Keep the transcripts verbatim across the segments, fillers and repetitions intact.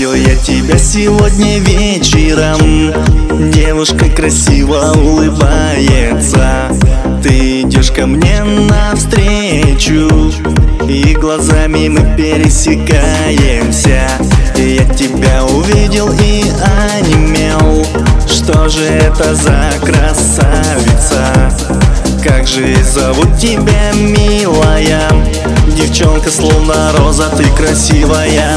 увидел я тебя сегодня вечером. Девушка красиво улыбается. Ты идешь ко мне навстречу, и глазами мы пересекаемся. И я тебя увидел и онемел. Что же это за красавица? Как же зовут тебя, милая? Девчонка словно роза, ты красивая.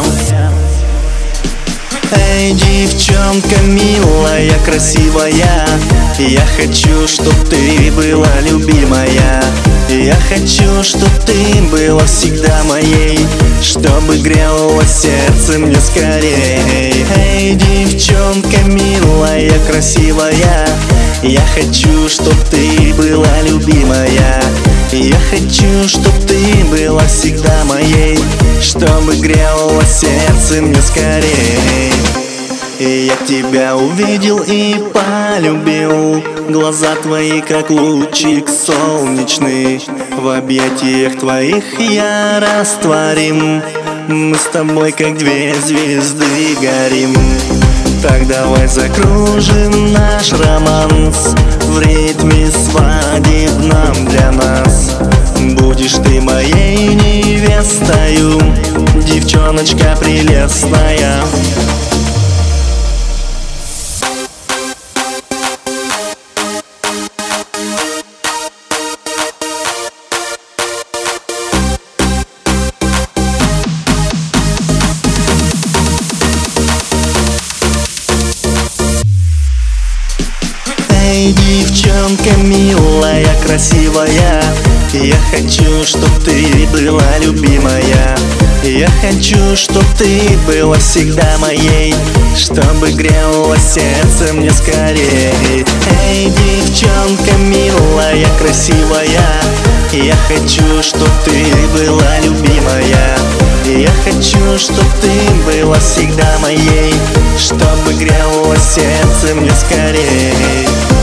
Эй, девчонка милая, красивая, я хочу, чтоб ты была любимая. Я хочу, чтоб ты была всегда моей, чтобы грело сердце мне скорей. Эй, девчонка милая, красивая, я хочу, чтоб ты была любимая. Я хочу, чтоб ты была всегда моей, чтобы грело сердце мне скорей. И я тебя увидел и полюбил. Глаза твои, как лучик солнечный, в объятиях твоих я растворим. Мы с тобой, как две звезды, горим. Так давай закружим наш романс в ритме свадебном для нас. Будешь ты моей невестою, девчоночка прелестная. Эй, девчонка милая, красивая, я хочу, чтоб ты была любимая. Я хочу, чтоб ты была всегда моей, чтобы грело сердце мне скорей. Эй, девчонка милая, красивая, я хочу, чтоб ты была любимая. Я хочу, чтоб ты была всегда моей, чтобы грело сердце мне скорей.